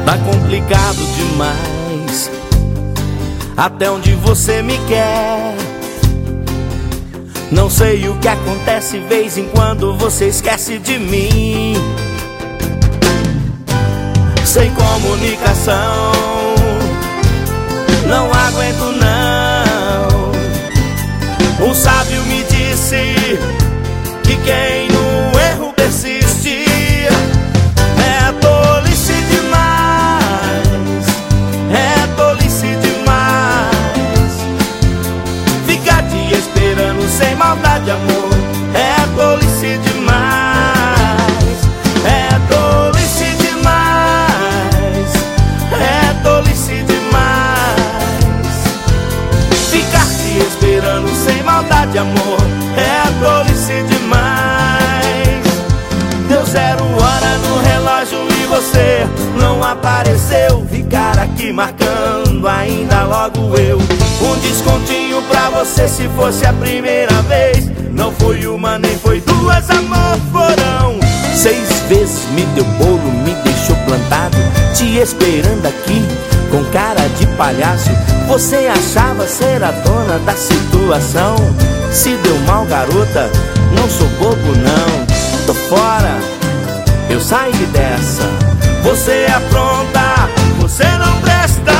Tá complicado demais. Até onde você me quer? Não sei o que acontece, vez em quando você esquece de mim. Sem comunicação, não aguento não. Um sábio me disse que quem no erro persiste é tolice demais, é tolice demais. Ficar te esperando sem maldade, amor, é tolice demais, é tolice demais, é tolice demais. Ficar te esperando sem maldade, amor, é tolice demais. Deu 0 hora no relógio e você não apareceu. Ficar aqui marcando ainda logo eu. Um descontinho pra você se fosse a primeira vez. Não foi uma nem foi duas, amor, foram 6 vezes. Me deu bolo, me deixou plantado, te esperando aqui com cara de palhaço. Você achava ser a dona da situação. Se deu mal, garota, não sou bobo não. Tô fora, eu saí dessa. Você apronta, você não presta.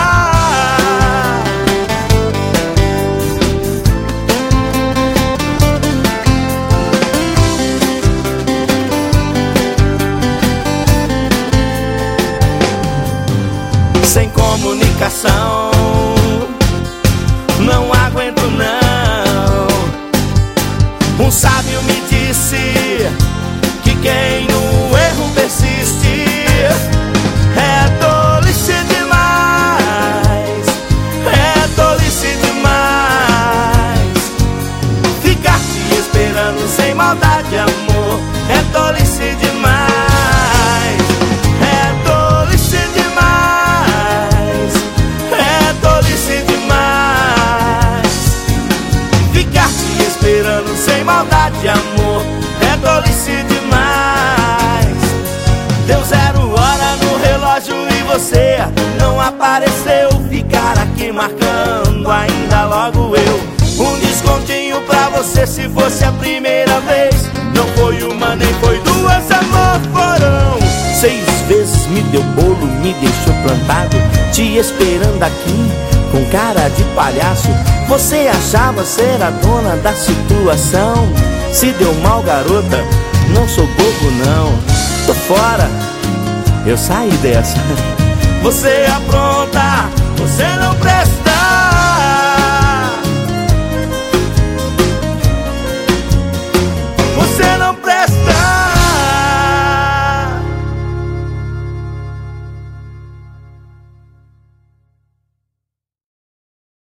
Sem comunicação, não aguento não. Um sábio me disse que quem no erro persiste é tolice demais, é tolice demais. Ficar te esperando sem maldade, amor, é tolice demais, é tolice demais, é tolice demais. Ficar te esperando sem maldade, amor, é tolice demais. Deu 0 hora no relógio e você não apareceu. Ficar aqui marcando ainda logo eu. Um descontinho pra você se fosse a primeira vez. Não foi uma nem foi duas, amor, foram 6 vezes. Me deu bolo, me deixou plantado, te esperando aqui com cara de palhaço. Você achava ser a dona da situação. Se deu mal, garota, não sou bobo não. Tô fora, eu saí dessa. Você apronta, você não